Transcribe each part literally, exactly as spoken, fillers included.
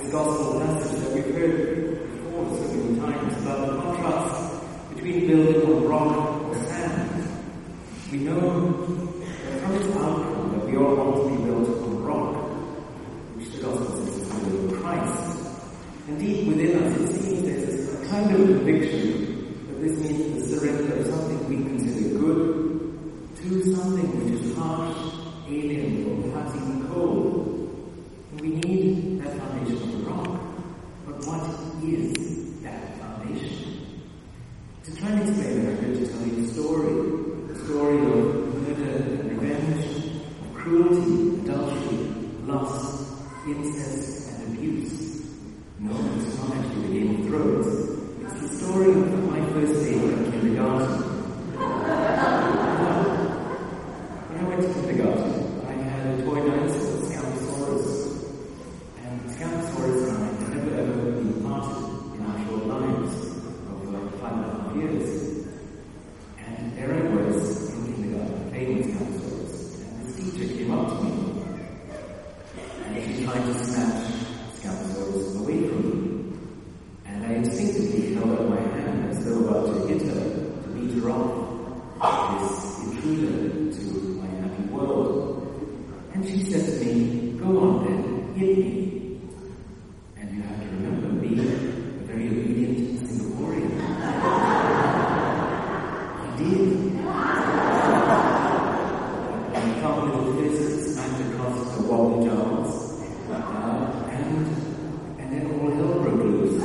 this gospel passage that we've heard before so many times about the contrast between building on rock or sand. We know that from its outcome that we all want to be built on rock, which the gospel says is the will of Christ. And deep within us, it seems there's a kind of conviction that this means the surrender of something we consider good to something which is harsh, alien, or perhaps even cold. And we need that foundation of the rock. But what is that foundation? To try and explain it, I'm going to tell you a story. A story of murder and revenge, of cruelty, adultery, lust, incest, and abuse. No, it's not actually the Game of Thrones. It's the story of my first day in kindergarten. When I went to kindergarten, I had a toy dinosaur, Scamposaurus. And Scamposaurus and I had never ever been parted in our short lives of like five and a half years. And there I was in kindergarten playing with Scamposaurus. And this teacher came up to me and she tried to snatch Scamposaurus away from me. And I instinctively held out my hand as though about to hit her, to beat her off, this intruder to my happy world. And she said to me, "Go on then, hit me." And you have to remember me, a very obedient Singaporean. I did. And a couple little fists smacked across her wobbly jaws. Uh, and, and then all hell broke loose.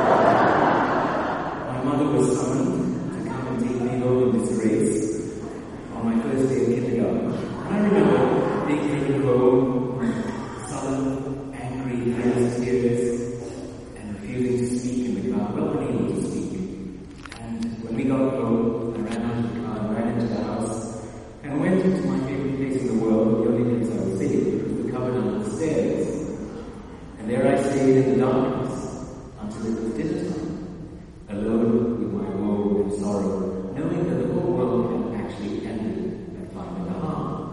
My mother was summoned to come and take me home in this race on my first day of kindergarten. And I remember being taken home, sullen, angry, full of tears, and refusing to speak in the car, well unable to speak. And when we got home, I ran out of the car, ran into the house, and went into my favorite place in the world, the only place I was safe, which was the cupboard under the stairs. And there I stayed in the darkness until it was dinner time, alone with my woe and sorrow, knowing that the whole world had actually ended at five and a half.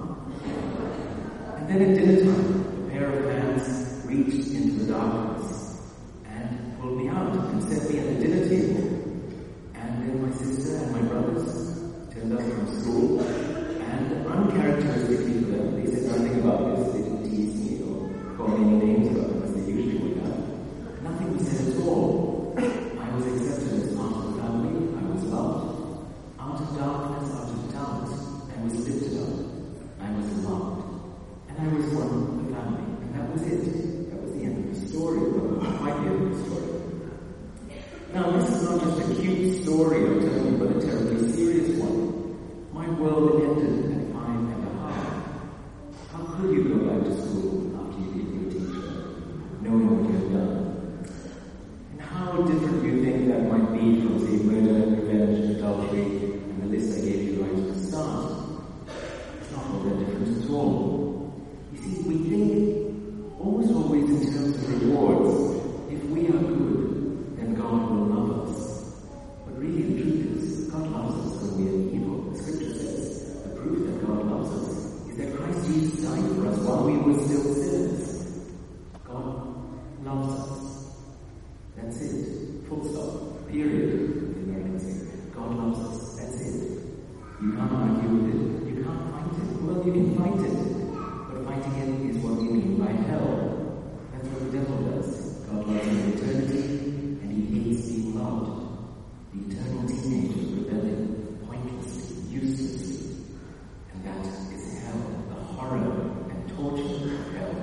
And then at dinner time, a pair of hands reached into the darkness and pulled me out and set me at the dinner table. And then my sister and my brothers turned up from school, and uncharacteristically for them, they said nothing about this. They didn't tease me or call me any names about them as they usually would have. Nothing was said at all. I was accepted as part of the family. I was loved. Out of darkness, out of doubt, I was lifted up. I was loved. And I was one of the family. And that was it. That was the end of the story. Well, quite the end of the story. Now, this is not just a cute story I'm telling you, but a terribly serious one. My world ended at five and a half. How could you go back to school after you leave your teacher, knowing what you have done? And how different do you think that might be from, say, murder, revenge, adultery, and the list I gave you right at the start? It's not all that different at all. You see, we think almost always in terms of rewards. If we are good, then God will love us. But really the truth is, God loves us when we are evil. The scripture says the proof that God loves us is that Christ Jesus died for us while we were still sinners. God loves us. That's it. Full stop. Period. The Americans say, God loves us. That's it. You can't argue with it. You can't fight it. Well, you can fight it. But fighting it is what we mean by hell. That's what the devil does. God loves you in eternity, and he hates being loved. The eternal teenager rebelling pointlessly, uselessly. And that is hell, the horror and torture of hell.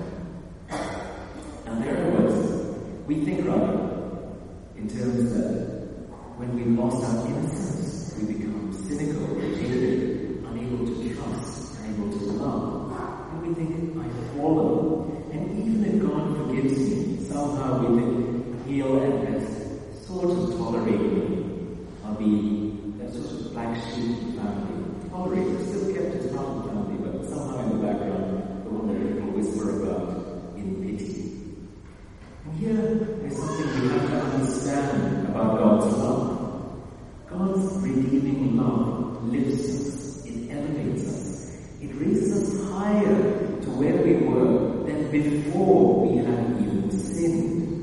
Now there I was. We think rather in terms that when we've lost our innocence, we become cynical, jaded, unable to trust, unable to love. And we think, I've fallen. And even if God forgives me, somehow we think he'll at best sort of tolerate me. I'll be that sort of black sheep of the family. Tolerated, still kept as part of the family, but somehow in the background, the one that people whisper about in pity. And here is something we have to understand about God's love. God's redeeming love lifts us, it elevates us, it raises us higher to where we were than before we had even sinned.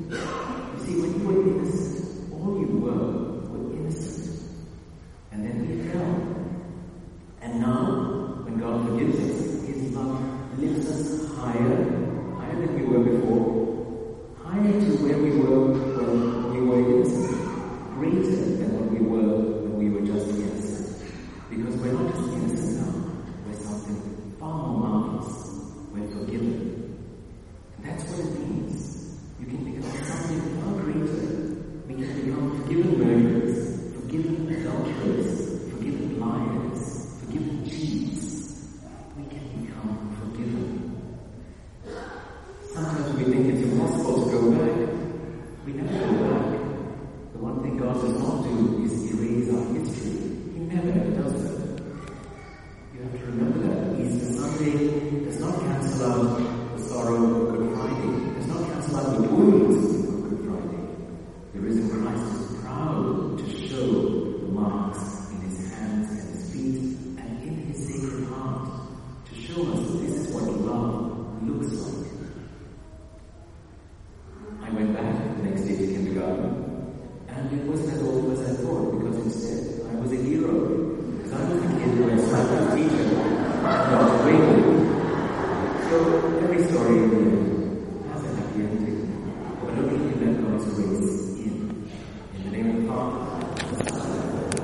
have to remember that. Easter Sunday does not cancel out the sorrow of Good Friday. It does not cancel out the wounds of Good Friday. The risen Christ is proud to show the marks in his hands and his feet and in his sacred heart, to show us that this is what love looks like. I went back the next day to kindergarten, and it wasn't as awful as I thought, because instead I was a hero. Because I was a kid who had slapped his teacher, not waiting. So every story in the end